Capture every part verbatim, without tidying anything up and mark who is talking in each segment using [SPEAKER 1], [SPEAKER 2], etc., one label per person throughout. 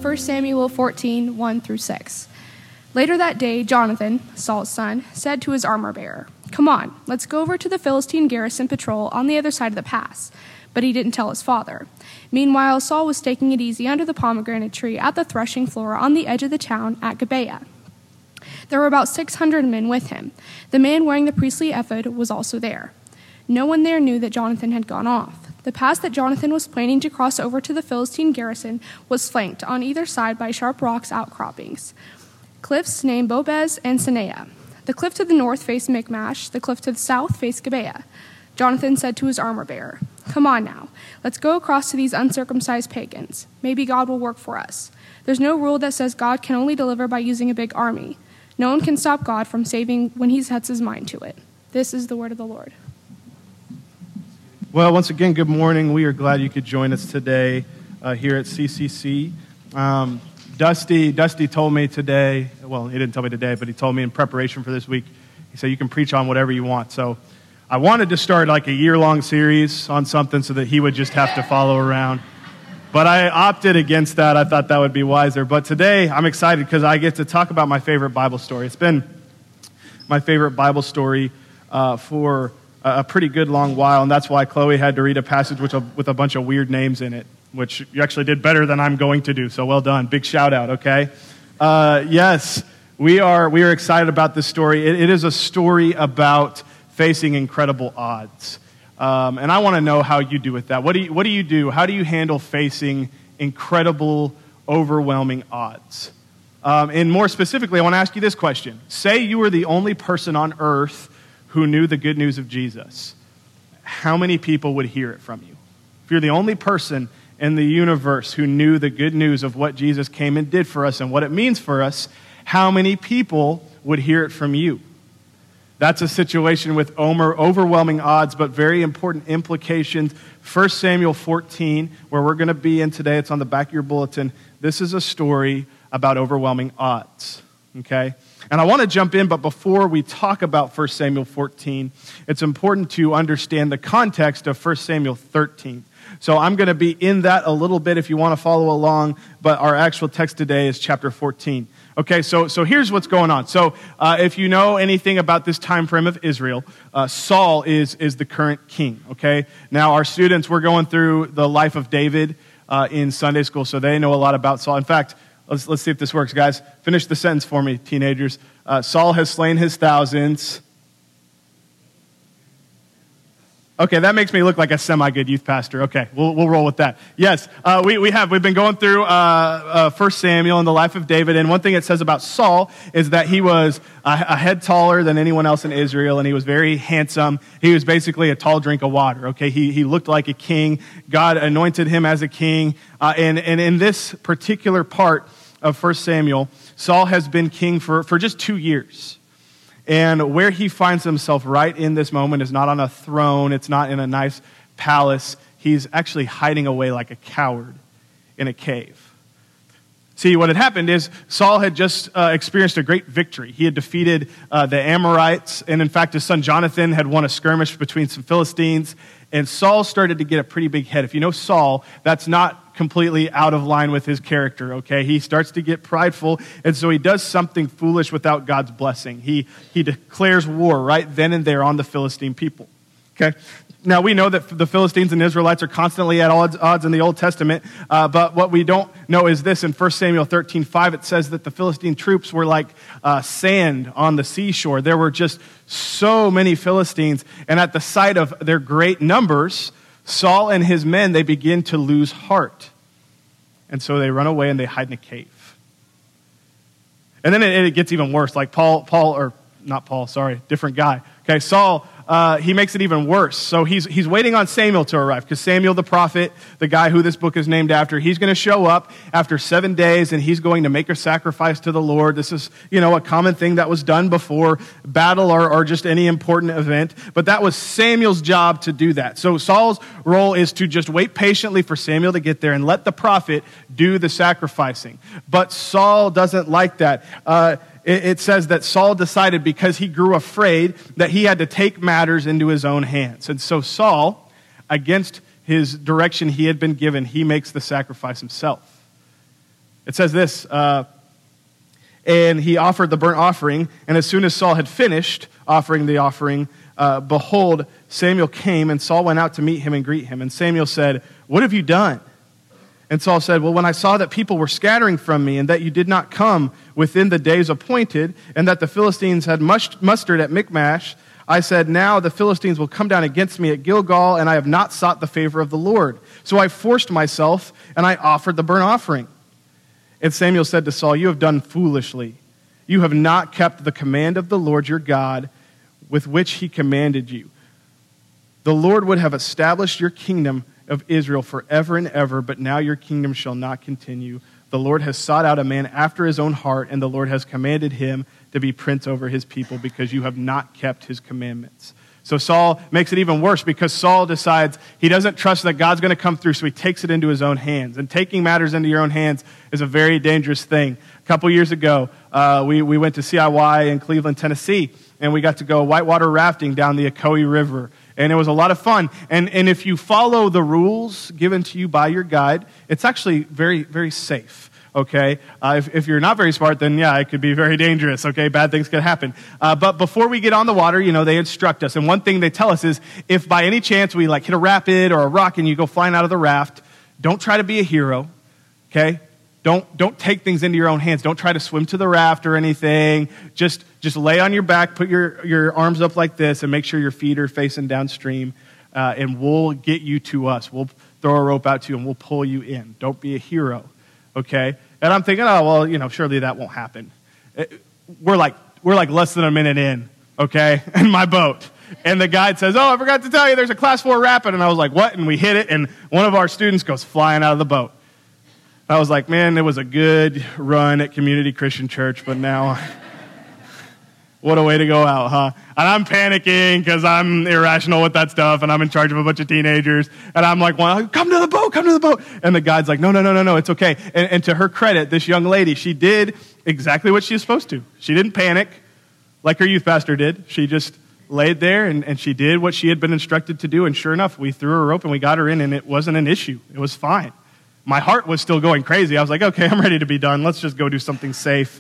[SPEAKER 1] First Samuel fourteen, one through six. Later that day, Jonathan, Saul's son, said to his armor-bearer, "Come on, let's go over to the Philistine garrison patrol on the other side of the pass." But he didn't tell his father. Meanwhile, Saul was taking it easy under the pomegranate tree at the threshing floor on the edge of the town at Gibeah. There were about six hundred men with him. The man wearing the priestly ephod was also there. No one there knew that Jonathan had gone off. The pass that Jonathan was planning to cross over to the Philistine garrison was flanked on either side by sharp rocks outcroppings, cliffs named Bobez and Sinea. The cliff to the north faced Michmash, the cliff to the south faced Gibeah. Jonathan said to his armor-bearer, "Come on now, let's go across to these uncircumcised pagans. Maybe God will work for us. There's no rule that says God can only deliver by using a big army. No one can stop God from saving when he sets his mind to it." This is the word of the Lord.
[SPEAKER 2] Well, once again, good morning. We are glad you could join us today uh, here at C C C. Um, Dusty, Dusty told me today, well, he didn't tell me today, but he told me in preparation for this week, he said you can preach on whatever you want. So I wanted to start like a year-long series on something so that he would just have to follow around. But I opted against that. I thought that would be wiser. But today I'm excited because I get to talk about my favorite Bible story. It's been my favorite Bible story uh, for a pretty good long while, and that's why Chloe had to read a passage with a, with a bunch of weird names in it, which you actually did better than I'm going to do, so well done. Big shout out, okay? Uh, yes, we are we are excited about this story. It, it is a story about facing incredible odds. Um, and I want to know how you do with that. What do you, what do you do? How do you handle facing incredible, overwhelming odds? Um, and more specifically, I want to ask you this question. Say you were the only person on earth who knew the good news of Jesus. How many people would hear it from you? If you're the only person in the universe who knew the good news of what Jesus came and did for us and what it means for us, how many people would hear it from you? That's a situation with overwhelming odds, but very important implications. First Samuel fourteen, where we're going to be in today, it's on the back of your bulletin. This is a story about overwhelming odds, okay? And I want to jump in, but before we talk about First Samuel fourteen, it's important to understand the context of First Samuel thirteen. So I'm going to be in that a little bit if you want to follow along, but our actual text today is chapter fourteen. Okay, so so here's what's going on. So uh, if you know anything about this time frame of Israel, uh, Saul is is the current king, okay? Now our students, we're going through the life of David uh, in Sunday school, so they know a lot about Saul. In fact, let's let's see if this works, guys. Finish the sentence for me, teenagers. Uh, Saul has slain his thousands. Okay, that makes me look like a semi-good youth pastor. Okay, we'll we'll roll with that. Yes, uh, we we have we've been going through uh, uh, First Samuel and the life of David, and one thing it says about Saul is that he was a, a head taller than anyone else in Israel, and he was very handsome. He was basically a tall drink of water. Okay, he he looked like a king. God anointed him as a king, uh, and and in this particular part of First Samuel, Saul has been king for for just two years. And where he finds himself right in this moment is not on a throne. It's not in a nice palace. He's actually hiding away like a coward in a cave. See, what had happened is Saul had just uh, experienced a great victory. He had defeated uh, the Amorites. And in fact, his son Jonathan had won a skirmish between some Philistines. And Saul started to get a pretty big head. If you know Saul, that's not completely out of line with his character, okay? He starts to get prideful, and so he does something foolish without God's blessing. He he declares war right then and there on the Philistine people, okay? Now, we know that the Philistines and Israelites are constantly at odds, odds in the Old Testament, uh, but what we don't know is this. In First Samuel thirteen five, it says that the Philistine troops were like uh, sand on the seashore. There were just so many Philistines, and at the sight of their great numbers, Saul and his men, they begin to lose heart. And so they run away and they hide in a cave. And then it, it gets even worse. Like Paul, Paul, or not Paul, sorry, different guy. Okay, Saul, uh, he makes it even worse. So he's he's waiting on Samuel to arrive, because Samuel the prophet, the guy who this book is named after, he's going to show up after seven days and he's going to make a sacrifice to the Lord. This is, you know, a common thing that was done before battle or, or just any important event. But that was Samuel's job to do that. So Saul's role is to just wait patiently for Samuel to get there and let the prophet do the sacrificing. But Saul doesn't like that. Uh, It says that Saul decided, because he grew afraid, that he had to take matters into his own hands. And so Saul, against his direction he had been given, he makes the sacrifice himself. It says this, uh, and he offered the burnt offering, and as soon as Saul had finished offering the offering, uh, behold, Samuel came, and Saul went out to meet him and greet him. And Samuel said, what have you done? And Saul said, well, when I saw that people were scattering from me, and that you did not come within the days appointed, and that the Philistines had mustered at Michmash, I said, now the Philistines will come down against me at Gilgal, and I have not sought the favor of the Lord. So I forced myself, and I offered the burnt offering. And Samuel said to Saul, you have done foolishly. You have not kept the command of the Lord your God with which he commanded you. The Lord would have established your kingdom of Israel forever and ever, but now your kingdom shall not continue. The Lord has sought out a man after his own heart, and the Lord has commanded him to be prince over his people because you have not kept his commandments. So Saul makes it even worse because Saul decides he doesn't trust that God's going to come through, so he takes it into his own hands. And taking matters into your own hands is a very dangerous thing. A couple years ago, uh, we, we went to C I Y in Cleveland, Tennessee, and we got to go whitewater rafting down the Ocoee River. And it was a lot of fun. And, and if you follow the rules given to you by your guide, it's actually very, very safe. Okay, uh, if, if you're not very smart, then yeah, it could be very dangerous, okay? Bad things could happen. Uh, but before we get on the water, you know, they instruct us. And one thing they tell us is, if by any chance we like hit a rapid or a rock and you go flying out of the raft, don't try to be a hero, okay? Don't, don't take things into your own hands. Don't try to swim to the raft or anything. Just, just lay on your back, put your, your arms up like this, and make sure your feet are facing downstream, uh, and we'll get you to us. We'll throw a rope out to you and we'll pull you in. Don't be a hero, okay? And I'm thinking, oh, well, you know, surely that won't happen. We're like, we're like less than a minute in, okay, in my boat. And the guide says, oh, I forgot to tell you, there's a class four rapid. And I was like, what? And we hit it, and one of our students goes flying out of the boat. I was like, man, it was a good run at Community Christian Church, but now, what a way to go out, huh? And I'm panicking because I'm irrational with that stuff, and I'm in charge of a bunch of teenagers. And I'm like, well, come to the boat, come to the boat. And the guide's like, no, no, no, no, no, it's okay. And, and to her credit, this young lady, she did exactly what she was supposed to. She didn't panic like her youth pastor did. She just laid there, and, and she did what she had been instructed to do. And sure enough, we threw her a rope, and we got her in, and it wasn't an issue. It was fine. My heart was still going crazy. I was like, okay, I'm ready to be done. Let's just go do something safe.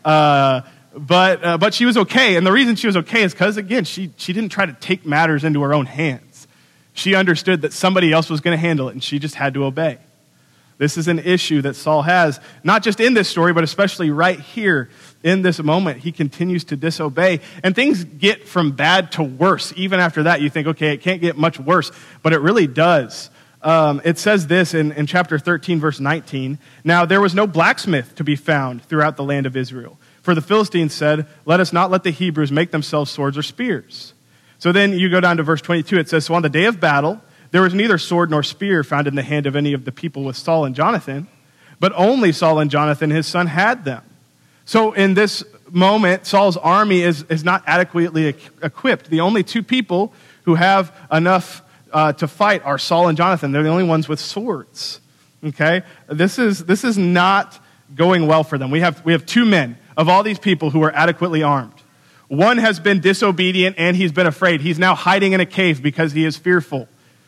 [SPEAKER 2] Uh, but uh, but she was okay. And the reason she was okay is because, again, she, she didn't try to take matters into her own hands. She understood that somebody else was going to handle it, and she just had to obey. This is an issue that Saul has, not just in this story, but especially right here in this moment. He continues to disobey, and things get from bad to worse. Even after that, you think, okay, it can't get much worse, but it really does. Um, it says this in, in chapter thirteen, verse nineteen. Now, there was no blacksmith to be found throughout the land of Israel. For the Philistines said, let us not let the Hebrews make themselves swords or spears. So then you go down to verse twenty-two. It says, so on the day of battle, there was neither sword nor spear found in the hand of any of the people with Saul and Jonathan, but only Saul and Jonathan, his son, had them. So in this moment, Saul's army is, is not adequately equipped. The only two people who have enough Uh, to fight are Saul and Jonathan. They're the only ones with swords. Okay? This is this is not going well for them. We have we have two men of all these people who are adequately armed. One has been disobedient and he's been afraid. He's now hiding in a cave because he is fearful.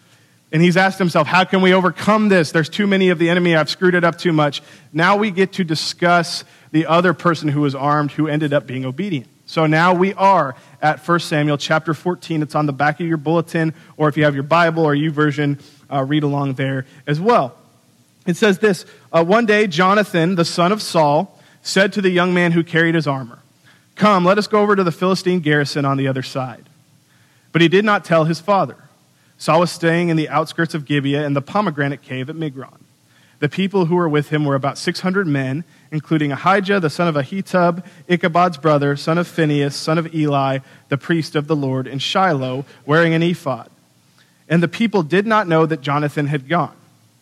[SPEAKER 2] And he's asked himself, how can we overcome this? There's too many of the enemy. I've screwed it up too much. Now we get to discuss the other person who was armed who ended up being obedient. So now we are at First Samuel chapter fourteen. It's on the back of your bulletin, or if you have your Bible or YouVersion, uh, read along there as well. It says this, uh, one day Jonathan, the son of Saul, said to the young man who carried his armor, come, let us go over to the Philistine garrison on the other side. But he did not tell his father. Saul was staying in the outskirts of Gibeah in the pomegranate cave at Migron. The people who were with him were about six hundred men, including Ahijah, the son of Ahitub, Ichabod's brother, son of Phinehas, son of Eli, the priest of the Lord, in Shiloh, wearing an ephod. And the people did not know that Jonathan had gone.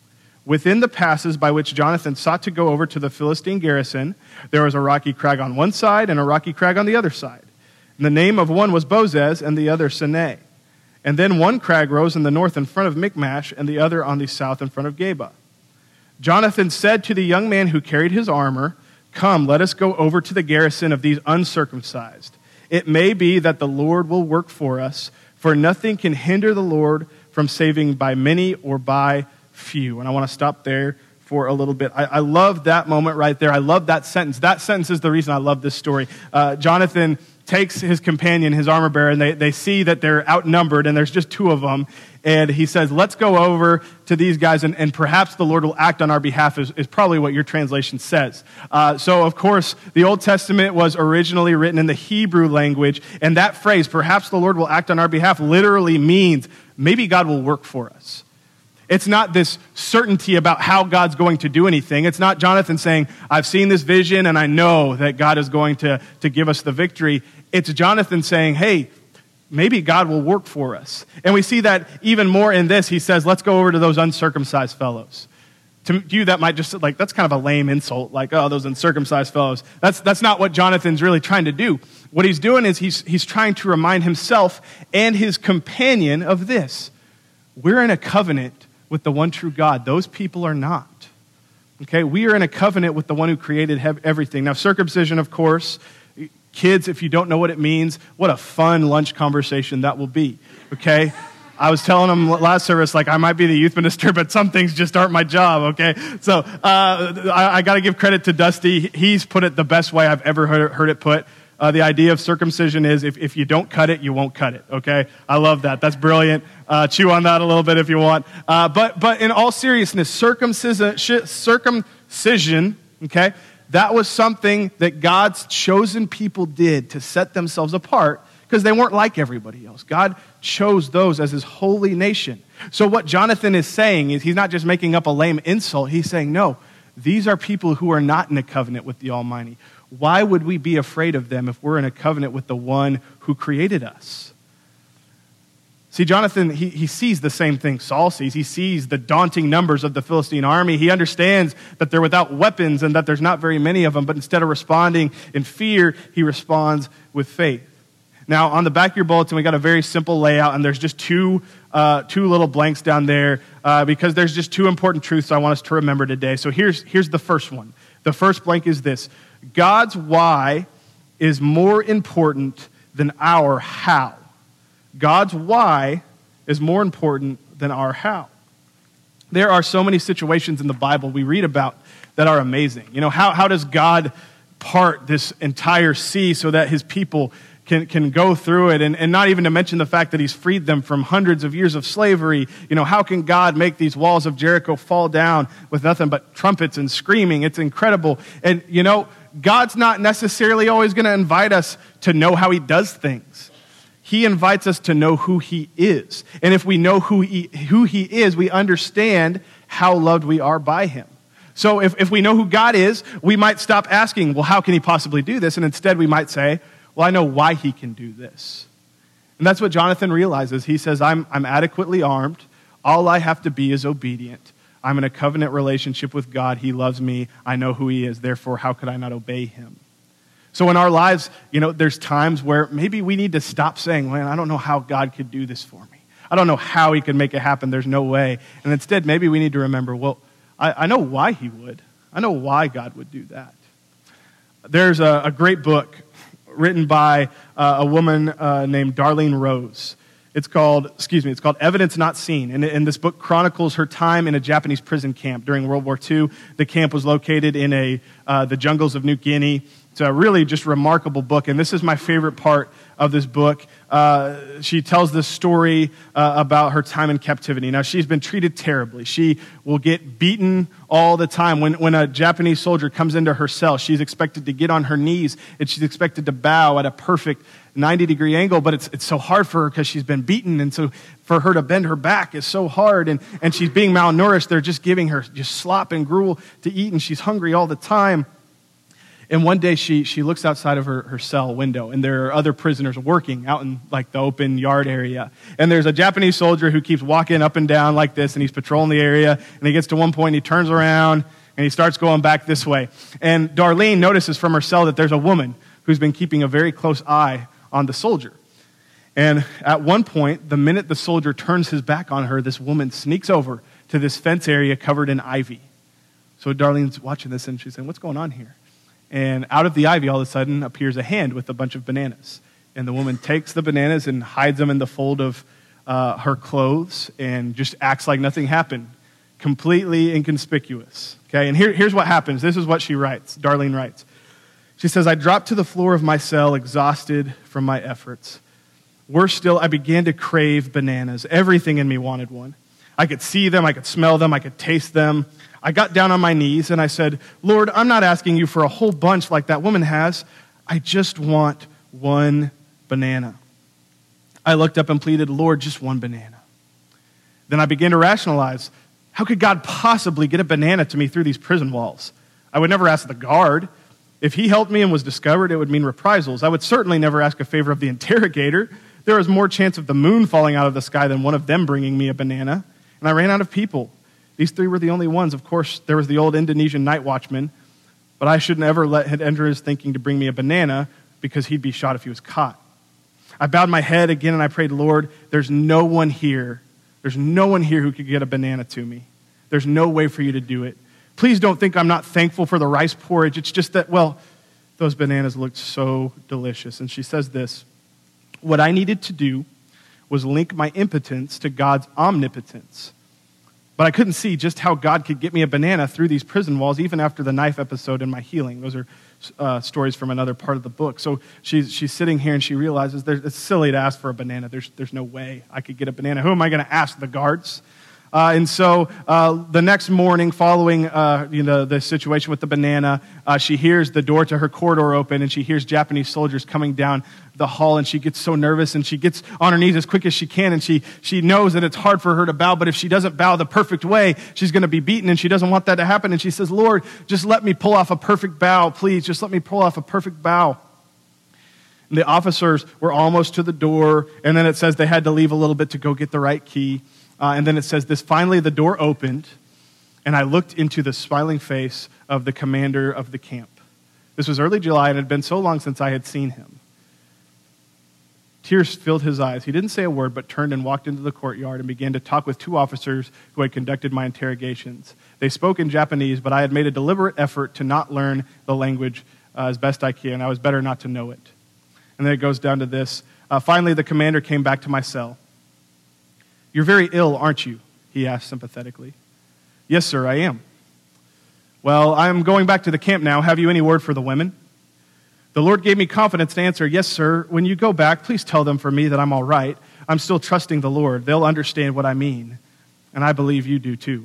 [SPEAKER 2] Within the passes by which Jonathan sought to go over to the Philistine garrison, there was a rocky crag on one side and a rocky crag on the other side. And the name of one was Bozez and the other Seneh. And then one crag rose in the north in front of Michmash and the other on the south in front of Geba. Jonathan said to the young man who carried his armor, come, let us go over to the garrison of these uncircumcised. It may be that the Lord will work for us, for nothing can hinder the Lord from saving by many or by few. And I want to stop there for a little bit. I, I love that moment right there. I love that sentence. That sentence is the reason I love this story. Uh, Jonathan takes his companion, his armor bearer, and they, they see that they're outnumbered, and there's just two of them. And he says, let's go over to these guys, and, and perhaps the Lord will act on our behalf, is, is probably what your translation says. Uh, so, of course, the Old Testament was originally written in the Hebrew language, and that phrase, perhaps the Lord will act on our behalf, literally means maybe God will work for us. It's not this certainty about how God's going to do anything. It's not Jonathan saying, I've seen this vision, and I know that God is going to, to give us the victory. It's Jonathan saying, hey, maybe God will work for us. And we see that even more in this. He says, let's go over to those uncircumcised fellows. To you, that might just, like, that's kind of a lame insult, like, oh, those uncircumcised fellows. That's that's not what Jonathan's really trying to do. What he's doing is he's he's trying to remind himself and his companion of this. We're in a covenant with the one true God. Those people are not. Okay, we are in a covenant with the one who created everything. Now, circumcision, of course, kids, if you don't know what it means, what a fun lunch conversation that will be, okay? I was telling them last service, like, I might be the youth minister, but some things just aren't my job, okay? So uh, I, I got to give credit to Dusty. He's put it the best way I've ever heard, heard it put. Uh, the idea of circumcision is if, if you don't cut it, you won't cut it, okay? I love that. That's brilliant. Uh, chew on that a little bit if you want. Uh, but, but in all seriousness, circumcision, circumcision, okay, that was something that God's chosen people did to set themselves apart because they weren't like everybody else. God chose those as his holy nation. So what Jonathan is saying is he's not just making up a lame insult. He's saying, no, these are people who are not in a covenant with the Almighty. Why would we be afraid of them if we're in a covenant with the one who created us? See, Jonathan, he, he sees the same thing Saul sees. He sees the daunting numbers of the Philistine army. He understands that they're without weapons and that there's not very many of them, but instead of responding in fear, he responds with faith. Now, on the back of your bulletin, we got a very simple layout, and there's just two uh, two little blanks down there uh, because there's just two important truths I want us to remember today. So here's, here's the first one. The first blank is this. God's why is more important than our how. God's why is more important than our how. There are so many situations in the Bible we read about that are amazing. You know, how, how does God part this entire sea so that his people can, can go through it? And, and not even to mention the fact that he's freed them from hundreds of years of slavery. You know, how can God make these walls of Jericho fall down with nothing but trumpets and screaming? It's incredible. And, you know, God's not necessarily always going to invite us to know how he does things. He invites us to know who he is. And if we know who he, who he is, we understand how loved we are by him. So if, if we know who God is, we might stop asking, well, how can he possibly do this? And instead we might say, well, I know why he can do this. And that's what Jonathan realizes. He says, I'm, I'm adequately armed. All I have to be is obedient. I'm in a covenant relationship with God. He loves me. I know who he is. Therefore, how could I not obey him? So in our lives, you know, there's times where maybe we need to stop saying, man, I don't know how God could do this for me. I don't know how he could make it happen. There's no way. And instead, maybe we need to remember, well, I, I know why he would. I know why God would do that. There's a, a great book written by uh, a woman uh, named Darlene Rose. It's called, excuse me, it's called Evidence Not Seen. And, and this book chronicles her time in a Japanese prison camp during World War Two. The camp was located in a uh, the jungles of New Guinea. It's a really just remarkable book. And this is my favorite part of this book. Uh, she tells this story uh, about her time in captivity. Now, she's been treated terribly. She will get beaten all the time. When, when a Japanese soldier comes into her cell, she's expected to get on her knees and she's expected to bow at a perfect ninety degree angle, but it's it's so hard for her because she's been beaten, and so for her to bend her back is so hard, and, and she's being malnourished. They're just giving her just slop and gruel to eat, and she's hungry all the time. And one day she she looks outside of her, her cell window, and there are other prisoners working out in like the open yard area. And there's a Japanese soldier who keeps walking up and down like this, and he's patrolling the area, and he gets to one point, and he turns around, and he starts going back this way. And Darlene notices from her cell that there's a woman who's been keeping a very close eye on the soldier. And at one point, the minute the soldier turns his back on her, this woman sneaks over to this fence area covered in ivy. So Darlene's watching this, and she's saying, what's going on here? And out of the ivy, all of a sudden, appears a hand with a bunch of bananas. And the woman takes the bananas and hides them in the fold of uh, her clothes and just acts like nothing happened. completely inconspicuous. Okay, and here, here's what happens. This is what she writes, Darlene writes. She says, I dropped to the floor of my cell, exhausted from my efforts. Worse still, I began to crave bananas. Everything in me wanted one. I could see them, I could smell them, I could taste them. I got down on my knees and I said, Lord, I'm not asking you for a whole bunch like that woman has. I just want one banana. I looked up and pleaded, Lord, just one banana. Then I began to rationalize, how could God possibly get a banana to me through these prison walls? I would never ask the guard. If he helped me and was discovered, it would mean reprisals. I would certainly never ask a favor of the interrogator. There was more chance of the moon falling out of the sky than one of them bringing me a banana. And I ran out of people. These three were the only ones. Of course, there was the old Indonesian night watchman, but I shouldn't ever let him enter his thinking to bring me a banana because he'd be shot if he was caught. I bowed my head again and I prayed, Lord, there's no one here. There's no one here who could get a banana to me. There's no way for you to do it. Please don't think I'm not thankful for the rice porridge. It's just that, well, those bananas looked so delicious. And she says this, what I needed to do was link my impotence to God's omnipotence. But I couldn't see just how God could get me a banana through these prison walls, even after the knife episode and my healing. Those are uh, stories from another part of the book. So she's she's sitting here and she realizes it's silly to ask for a banana. There's there's no way I could get a banana. Who am I going to ask? The guards? Uh, and so uh, the next morning, following uh, you know the situation with the banana, uh, she hears the door to her corridor open, and she hears Japanese soldiers coming down the hall, and she gets so nervous, and she gets on her knees as quick as she can, and she she knows that it's hard for her to bow, but if she doesn't bow the perfect way, she's going to be beaten, and she doesn't want that to happen, and she says, Lord, just let me pull off a perfect bow, please, just let me pull off a perfect bow. And the officers were almost to the door, and then it says they had to leave a little bit to go get the right key. Uh, and then it says this, finally the door opened, and I looked into the smiling face of the commander of the camp. This was early July, and it had been so long since I had seen him. Tears filled his eyes. He didn't say a word, but turned and walked into the courtyard and began to talk with two officers who had conducted my interrogations. They spoke in Japanese, but I had made a deliberate effort to not learn the language uh, as best I can. I was better not to know it. And then it goes down to this. Uh, finally, the commander came back to my cell. You're very ill, aren't you? He asked sympathetically. Yes, sir, I am. Well, I'm going back to the camp now. Have you any word for the women? The Lord gave me confidence to answer, yes, sir. When you go back, please tell them for me that I'm all right. I'm still trusting the Lord. They'll understand what I mean. And I believe you do too.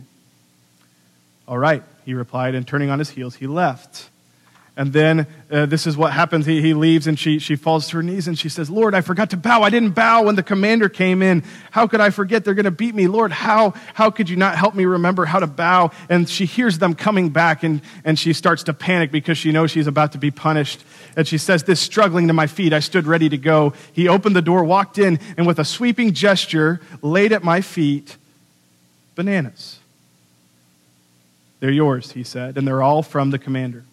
[SPEAKER 2] All right, he replied, and turning on his heels, he left. And then uh, this is what happens. He, he leaves and she, she falls to her knees and she says, Lord, I forgot to bow. I didn't bow when the commander came in. How could I forget? They're going to beat me. Lord, how, how could you not help me remember how to bow? And she hears them coming back and, and she starts to panic because she knows she's about to be punished. And she says, this struggling to my feet, I stood ready to go. He opened the door, walked in, and with a sweeping gesture, laid at my feet bananas. They're yours, he said, and they're all from the commander.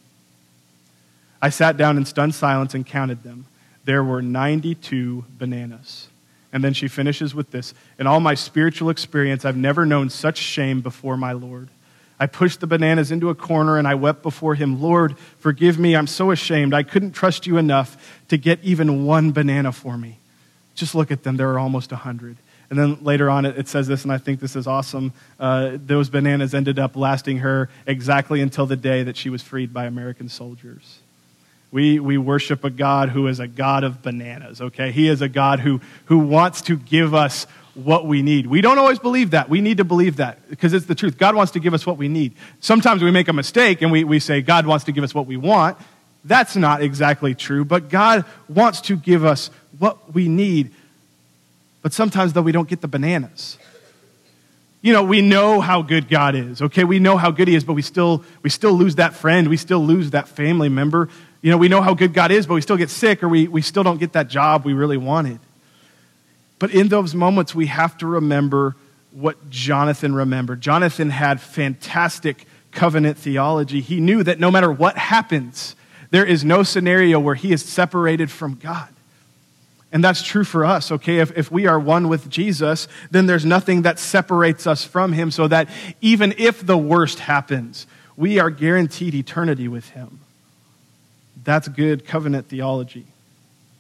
[SPEAKER 2] I sat down in stunned silence and counted them. There were ninety-two bananas. And then she finishes with this. In all my spiritual experience, I've never known such shame before my Lord. I pushed the bananas into a corner and I wept before him. Lord, forgive me. I'm so ashamed. I couldn't trust you enough to get even one banana for me. Just look at them. There are almost a hundred. And then later on, it says this, and I think this is awesome. Uh, those bananas ended up lasting her exactly until the day that she was freed by American soldiers. We we worship a God who is a God of bananas, okay? He is a God who, who wants to give us what we need. We don't always believe that. We need to believe that because it's the truth. God wants to give us what we need. Sometimes we make a mistake and we, we say God wants to give us what we want. That's not exactly true, but God wants to give us what we need. But sometimes, though, we don't get the bananas. You know, we know how good God is, okay? We know how good he is, but we still we still lose that friend. We still lose that family member. You know, we know how good God is, but we still get sick or we, we still don't get that job we really wanted. But in those moments, we have to remember what Jonathan remembered. Jonathan had fantastic covenant theology. He knew that no matter what happens, there is no scenario where he is separated from God. And that's true for us, okay? If, if we are one with Jesus, then there's nothing that separates us from him, so that even if the worst happens, we are guaranteed eternity with him. That's good covenant theology.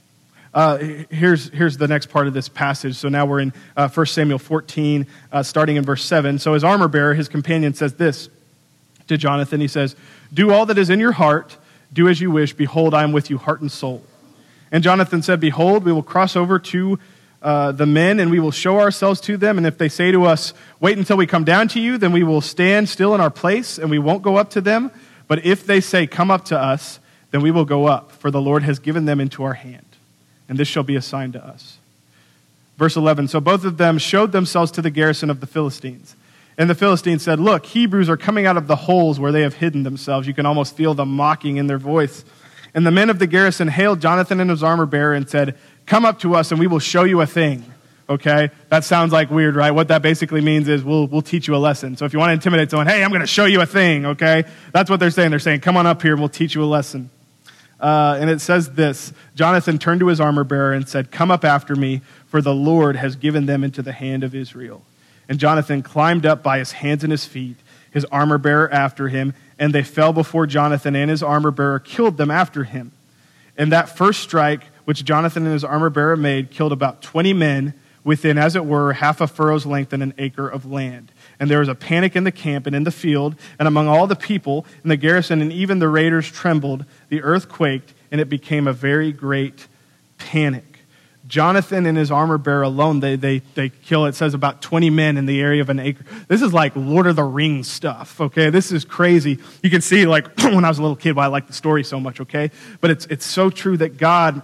[SPEAKER 2] Uh, here's, here's the next part of this passage. So now we're in uh, First Samuel fourteen, uh, starting in verse seven. So his armor bearer, his companion, says this to Jonathan. He says, "Do all that is in your heart. Do as you wish. Behold, I am with you, heart and soul." And Jonathan said, "Behold, we will cross over to uh, the men, and we will show ourselves to them. And if they say to us, 'Wait until we come down to you,' then we will stand still in our place, and we won't go up to them. But if they say, 'Come up to us,' then we will go up, for the Lord has given them into our hand. And this shall be a sign to us." Verse eleven, "So both of them showed themselves to the garrison of the Philistines. And the Philistines said, 'Look, Hebrews are coming out of the holes where they have hidden themselves.'" You can almost feel the mocking in their voice. "And the men of the garrison hailed Jonathan and his armor bearer and said, 'Come up to us and we will show you a thing.'" Okay, that sounds like weird, right? What that basically means is we'll, we'll teach you a lesson. So if you want to intimidate someone, "Hey, I'm going to show you a thing," okay? That's what they're saying. They're saying, "Come on up here and we'll teach you a lesson." Uh, and it says this, "Jonathan turned to his armor bearer and said, 'Come up after me, for the Lord has given them into the hand of Israel.' And Jonathan climbed up by his hands and his feet, his armor bearer after him, and they fell before Jonathan, and his armor bearer killed them after him. And that first strike which Jonathan and his armor bearer made killed about twenty men within, as it were, half a furrow's length and an acre of land. And there was a panic in the camp and in the field, and among all the people in the garrison, and even the raiders trembled. The earth quaked, and it became a very great panic." Jonathan and his armor bearer alone, they, they, they kill, it says, about twenty men in the area of an acre. This is like Lord of the Rings stuff, okay? This is crazy. You can see, like, when I was a little kid, why I like the story so much, okay? But it's it's so true that God,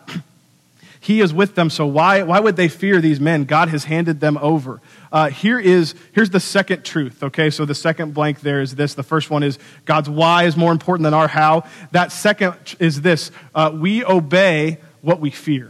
[SPEAKER 2] He is with them, so why, why would they fear these men? God has handed them over. Uh, here is, here's the second truth, okay? So the second blank there is this. The first one is God's why is more important than our how. That second is this. Uh, we obey what we fear.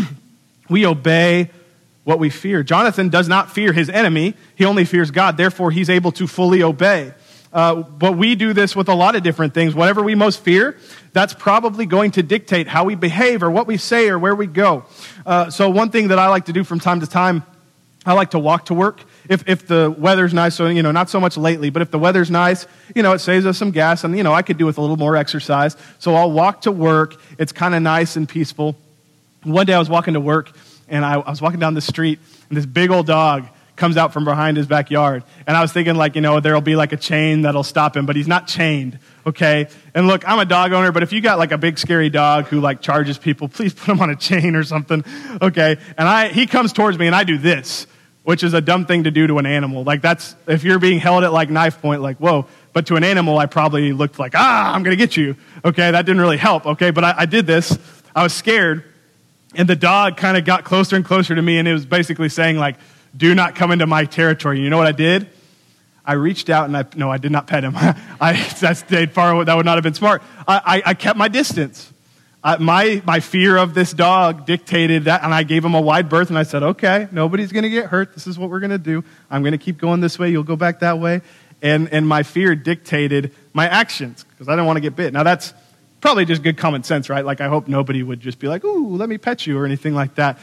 [SPEAKER 2] We obey what we fear. Jonathan does not fear his enemy. He only fears God. Therefore, he's able to fully obey. Uh, but we do this with a lot of different things. Whatever we most fear, that's probably going to dictate how we behave or what we say or where we go. Uh, so one thing that I like to do from time to time, I like to walk to work. If if the weather's nice, so, you know, not so much lately, but if the weather's nice, you know, it saves us some gas, and, you know, I could do with a little more exercise. So I'll walk to work. It's kind of nice and peaceful. One day I was walking to work, and I, I was walking down the street, and this big old dog comes out from behind his backyard. And I was thinking, like, you know, there'll be like a chain that'll stop him, but he's not chained, okay? And look, I'm a dog owner, but if you got like a big scary dog who like charges people, please put him on a chain or something, okay? And I he comes towards me, and I do this, which is a dumb thing to do to an animal. Like, that's, if you're being held at like knife point, like, whoa. But to an animal, I probably looked like, ah, I'm going to get you, okay? That didn't really help, okay? But I, I did this. I was scared, and the dog kind of got closer and closer to me, and it was basically saying, like, "Do not come into my territory." You know what I did? I reached out, and I, no, I did not pet him. I, I stayed far away. That would not have been smart. I, I, I kept my distance. I, my, my fear of this dog dictated that, and I gave him a wide berth, and I said, okay, nobody's going to get hurt. This is what we're going to do. I'm going to keep going this way. You'll go back that way. And, and my fear dictated my actions, because I didn't want to get bit. Now, that's probably just good common sense, right? Like, I hope nobody would just be like, ooh, let me pet you or anything like that.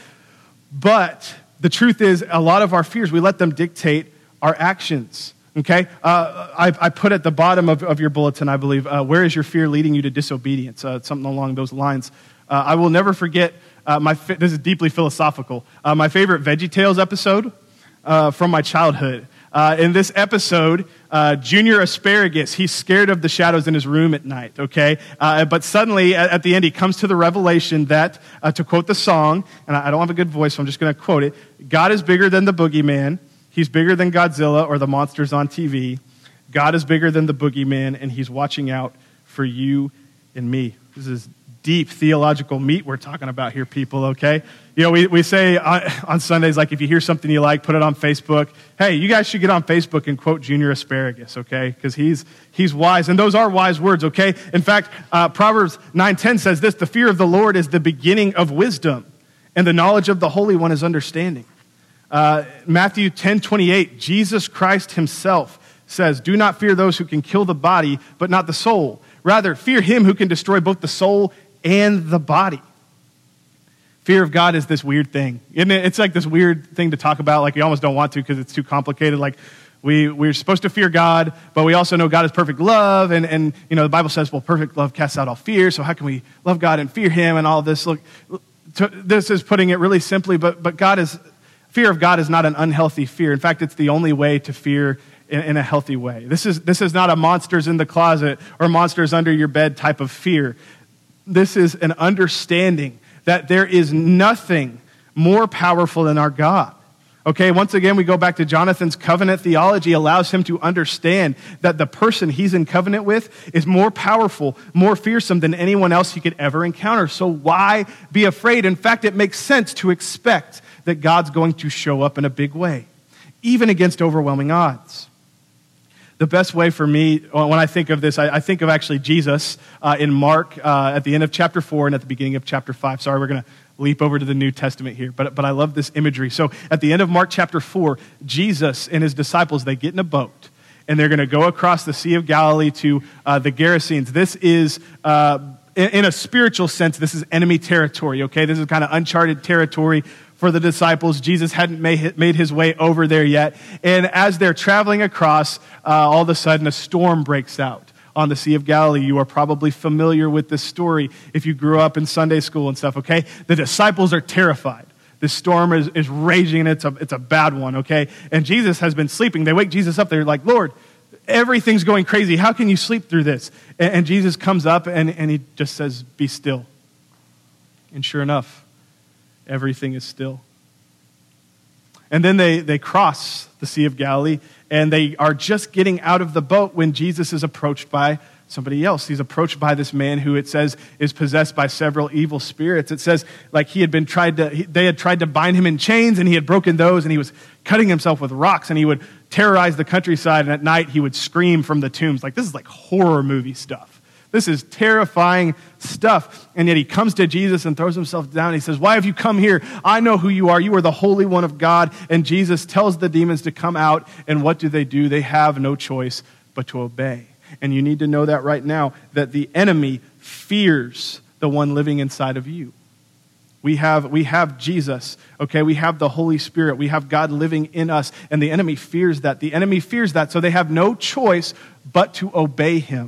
[SPEAKER 2] But the truth is, a lot of our fears, we let them dictate our actions, okay? Uh, I, I put at the bottom of, of your bulletin, I believe, uh, where is your fear leading you to disobedience? Uh, something along those lines. Uh, I will never forget, uh, my fi- this is deeply philosophical, uh, my favorite VeggieTales episode uh, from my childhood. Uh, in this episode, uh, Junior Asparagus, he's scared of the shadows in his room at night, okay? Uh, but suddenly, at, at the end, he comes to the revelation that, uh, to quote the song, and I, I don't have a good voice, so I'm just going to quote it, God is bigger than the boogeyman. He's bigger than Godzilla or the monsters on T V. God is bigger than the boogeyman, and he's watching out for you and me. This is deep theological meat we're talking about here, people, okay? You know, we, we say on, on Sundays, like, if you hear something you like, put it on Facebook. Hey, you guys should get on Facebook and quote Junior Asparagus, okay? Because he's he's wise, and those are wise words, okay? In fact, uh, Proverbs nine ten says this, "The fear of the Lord is the beginning of wisdom, and the knowledge of the Holy One is understanding." Uh, Matthew ten twenty-eight, Jesus Christ himself says, "Do not fear those who can kill the body, but not the soul. Rather, fear him who can destroy both the soul and the body." Fear of God is this weird thing. Isn't it? It's like this weird thing to talk about, like you almost don't want to because it's too complicated. Like we, we're supposed to fear God, but we also know God is perfect love. And, and, you know, the Bible says, well, perfect love casts out all fear. So how can we love God and fear him and all this? Look, to, this is putting it really simply, but, but God is, fear of God is not an unhealthy fear. In fact, it's the only way to fear in, in a healthy way. This is, this is not a monsters in the closet or monsters under your bed type of fear. This is an understanding that there is nothing more powerful than our God. Okay, once again, we go back to Jonathan's covenant theology allows him to understand that the person he's in covenant with is more powerful, more fearsome than anyone else he could ever encounter. So why be afraid? In fact, it makes sense to expect that God's going to show up in a big way, even against overwhelming odds. The best way for me, when I think of this, I, I think of actually Jesus uh, in Mark uh, at the end of chapter four and at the beginning of chapter five. Sorry, we're going to leap over to the New Testament here, but, but I love this imagery. So at the end of Mark chapter four, Jesus and his disciples, they get in a boat, and they're going to go across the Sea of Galilee to uh, the Gerasenes. This is, uh, in, in a spiritual sense, this is enemy territory, okay? This is kind of uncharted territory for the disciples. Jesus hadn't made, made his way over there yet. And as they're traveling across, uh, all of a sudden a storm breaks out on the Sea of Galilee. You are probably familiar with this story if you grew up in Sunday school and stuff, okay? The disciples are terrified. The storm is, is raging, and it's a, it's a bad one, okay? And Jesus has been sleeping. They wake Jesus up. They're like, Lord, everything's going crazy. How can you sleep through this? And, and Jesus comes up, and, and he just says, be still. And sure enough, everything is still. And then they, they cross the Sea of Galilee, and they are just getting out of the boat when Jesus is approached by somebody else. He's approached by this man who, it says, is possessed by several evil spirits. It says, like he had been tried to, he, they had tried to bind him in chains, and he had broken those, and he was cutting himself with rocks, and he would terrorize the countryside, and at night he would scream from the tombs. Like, this is like horror movie stuff. This is terrifying stuff. And yet he comes to Jesus and throws himself down. He says, why have you come here? I know who you are. You are the Holy One of God. And Jesus tells the demons to come out. And what do they do? They have no choice but to obey. And you need to know that right now, that the enemy fears the one living inside of you. We have, we have Jesus, okay? We have the Holy Spirit. We have God living in us. And the enemy fears that. The enemy fears that. So they have no choice but to obey him.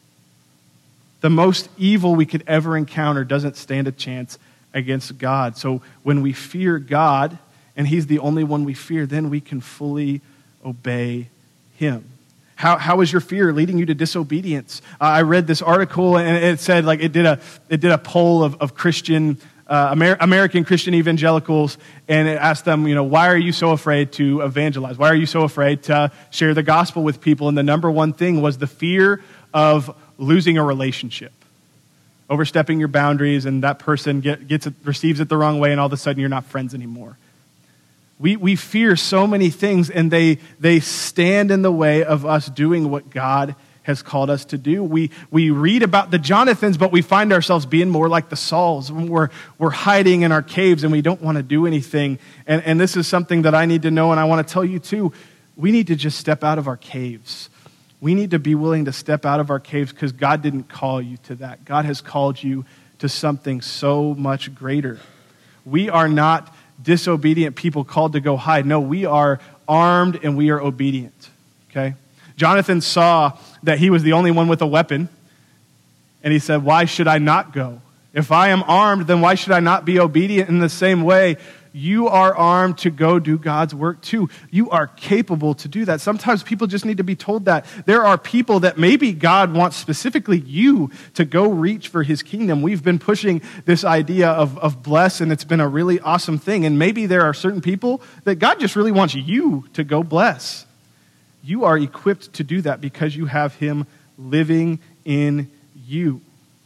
[SPEAKER 2] The most evil we could ever encounter doesn't stand a chance against God. So when we fear God, and he's the only one we fear, then we can fully obey him. How, how is your fear leading you to disobedience? Uh, I read this article, and it said, like, it did a, it did a poll of, of Christian, uh, Amer- American Christian evangelicals, and it asked them, you know, why are you so afraid to evangelize? Why are you so afraid to share the gospel with people? And the number one thing was the fear of losing a relationship, overstepping your boundaries, and that person get, gets it, receives it the wrong way, and all of a sudden you're not friends anymore. We we fear so many things, and they they stand in the way of us doing what God has called us to do. We we read about the Jonathans, but we find ourselves being more like the Sauls. We're we're hiding in our caves, and we don't want to do anything. And and this is something that I need to know, and I want to tell you too. We need to just step out of our caves. We need to be willing to step out of our caves because God didn't call you to that. God has called you to something so much greater. We are not disobedient people called to go hide. No, we are armed and we are obedient. Okay? Jonathan saw that he was the only one with a weapon, and he said, why should I not go? If I am armed, then why should I not be obedient in the same way? You are armed to go do God's work too. You are capable to do that. Sometimes people just need to be told that. There are people that maybe God wants specifically you to go reach for his kingdom. We've been pushing this idea of, of bless, and it's been a really awesome thing. And maybe there are certain people that God just really wants you to go bless. You are equipped to do that because you have him living in you.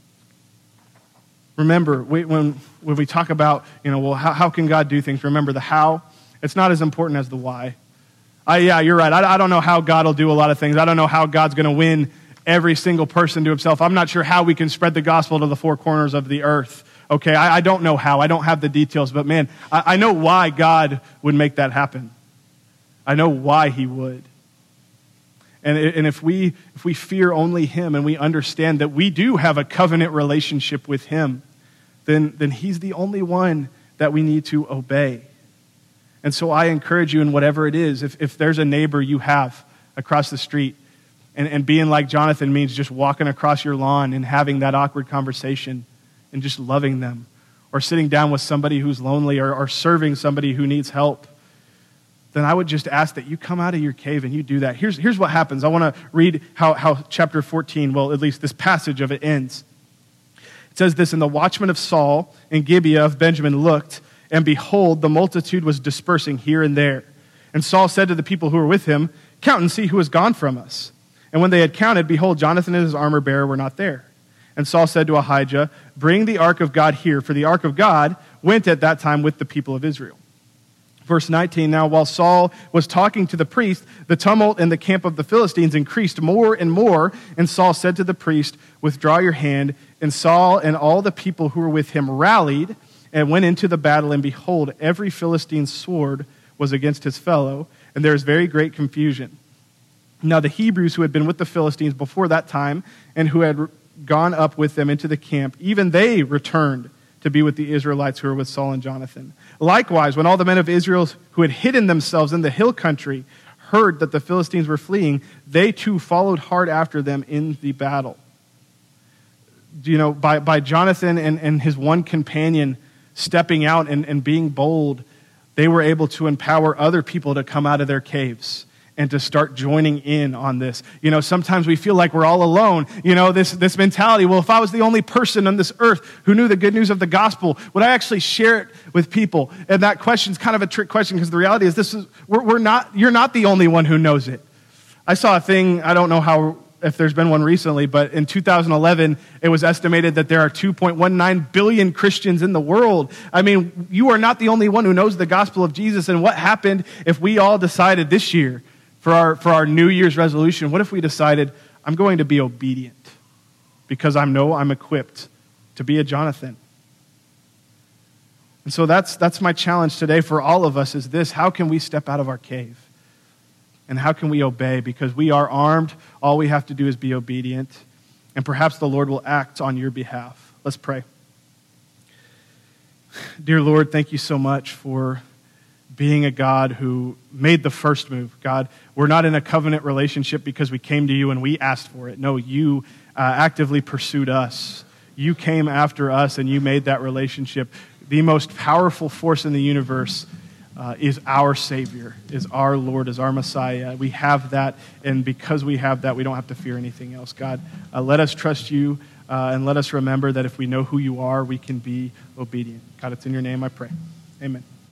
[SPEAKER 2] Remember, we, when, when we talk about, you know, well, how, how can God do things? Remember the how. It's not as important as the why. I, yeah, you're right. I, I don't know how God will do a lot of things. I don't know how God's going to win every single person to himself. I'm not sure how we can spread the gospel to the four corners of the earth. Okay, I, I don't know how. I don't have the details. But man, I, I know why God would make that happen. I know why he would. And, and if we if we fear only him and we understand that we do have a covenant relationship with him, then, then he's the only one that we need to obey. And so I encourage you in whatever it is, if, if there's a neighbor you have across the street, and, and being like Jonathan means just walking across your lawn and having that awkward conversation and just loving them. or sitting down with somebody who's lonely, or, or serving somebody who needs help, then I would just ask that you come out of your cave and you do that. Here's, here's what happens. I want to read how, how chapter fourteen, well, at least this passage of it ends. It says this, "And the watchmen of Saul and Gibeah of Benjamin looked, and behold, the multitude was dispersing here and there. And Saul said to the people who were with him, 'Count and see who has gone from us.' And when they had counted, behold, Jonathan and his armor bearer were not there. And Saul said to Ahijah, 'Bring the ark of God here,' for the ark of God went at that time with the people of Israel." Verse nineteen, "Now while Saul was talking to the priest, the tumult in the camp of the Philistines increased more and more. And Saul said to the priest, 'Withdraw your hand.' And Saul and all the people who were with him rallied and went into the battle. And behold, every Philistine's sword was against his fellow, and there was very great confusion. Now the Hebrews who had been with the Philistines before that time, and who had gone up with them into the camp, even they returned to be with the Israelites who were with Saul and Jonathan. Likewise, when all the men of Israel who had hidden themselves in the hill country heard that the Philistines were fleeing, they too followed hard after them in the battle." You know, by, by Jonathan and, and his one companion stepping out and, and being bold, they were able to empower other people to come out of their caves and to start joining in on this. You know, sometimes we feel like we're all alone. You know, this, this mentality, well, if I was the only person on this earth who knew the good news of the gospel, would I actually share it with people? And that question's kind of a trick question, because the reality is this is, we're, we're not, you're not the only one who knows it. I saw a thing, I don't know how, if there's been one recently, but in two thousand eleven, it was estimated that there are two point one nine billion Christians in the world. I mean, you are not the only one who knows the gospel of Jesus. And what happened if we all decided this year, for our, for our New Year's resolution, what if we decided, I'm going to be obedient because I know I'm equipped to be a Jonathan? And so that's, that's my challenge today for all of us, is this: how can we step out of our cave? And how can we obey? Because we are armed. All we have to do is be obedient. And perhaps the Lord will act on your behalf. Let's pray. Dear Lord, thank you so much for being a God who made the first move. God, we're not in a covenant relationship because we came to you and we asked for it. No, you uh, actively pursued us. You came after us and you made that relationship. The most powerful force in the universe Uh, is our Savior, is our Lord, is our Messiah. We have that, and because we have that, we don't have to fear anything else. God, uh, let us trust you, uh, and let us remember that if we know who you are, we can be obedient. God, it's in your name I pray. Amen.